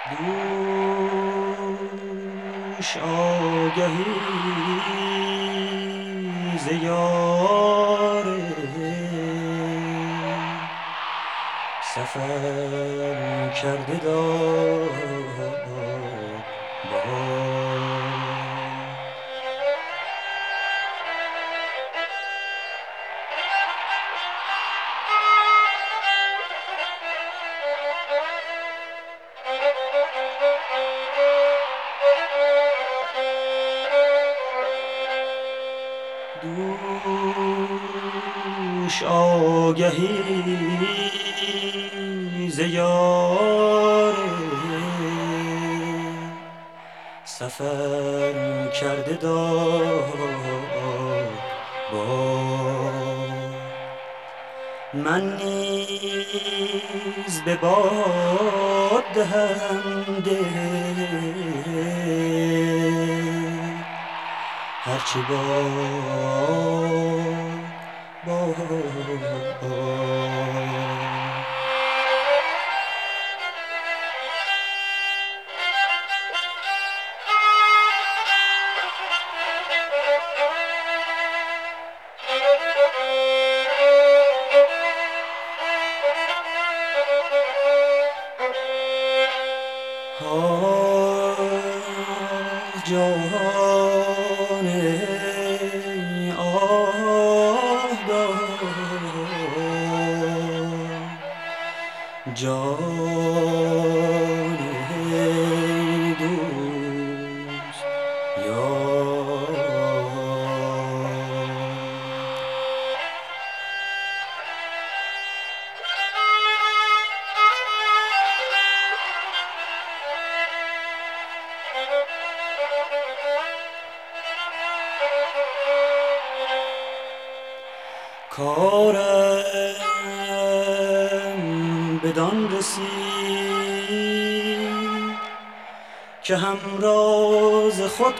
دوش آگهی ز یار سفر کرده داد با دوش آگهی ز یار سفر کرده داد با من نیز به باد دهنده هرچه باد جان آه جان دوست یار کارم بدان رسید که همراز خود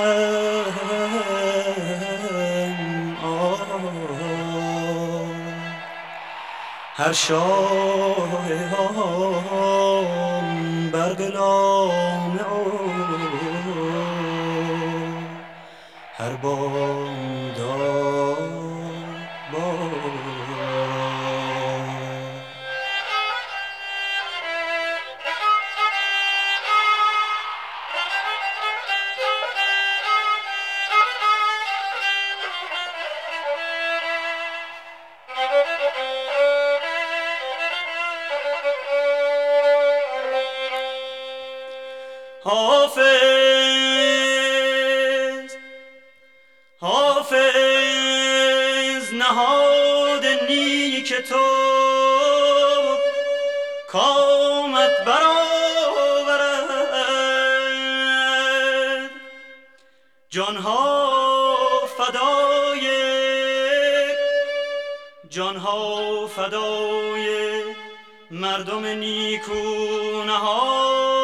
کنم هر شاهدان بر غلام او هر بامداد حافظ حافظ نهاد نیک تو کامت برآورد جانها فدای مردم نیکو نهاد